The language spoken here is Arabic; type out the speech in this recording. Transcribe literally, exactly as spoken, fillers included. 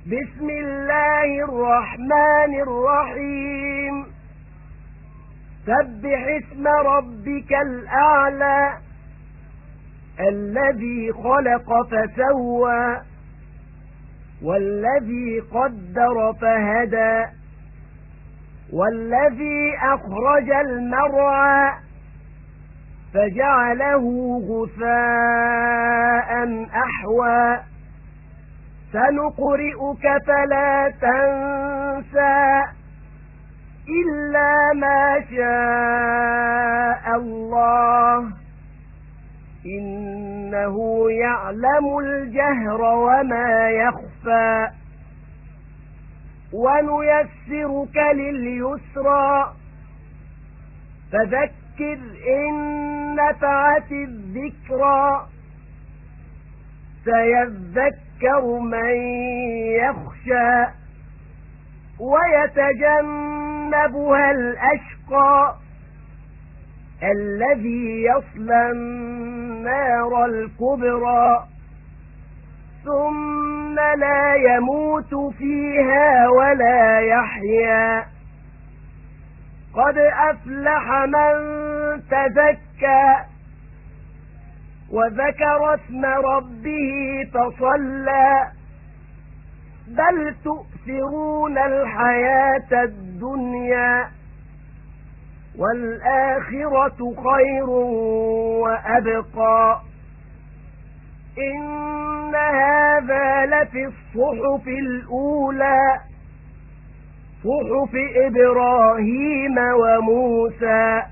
بسم الله الرحمن الرحيم سبح اسم ربك الأعلى الذي خلق فسوى والذي قدر فهدى والذي أخرج المرعى فجعله غثاء أحوى سنقرئك فلا تنسى إلا ما شاء الله إنه يعلم الجهر وما يخفى ونيسرك لليسرى فذكر إن نفعت الذكرى سيذكر من يخشى ويتجنبها الأشقى الذي يصلى النار الكبرى ثم لا يموت فيها ولا يحيا قد أفلح من تزكى وذكر اسم ربه فصلى بل تؤثرون الحياة الدنيا والآخرة خير وأبقى إن هذا لفي الصحف الأولى صحف إبراهيم وموسى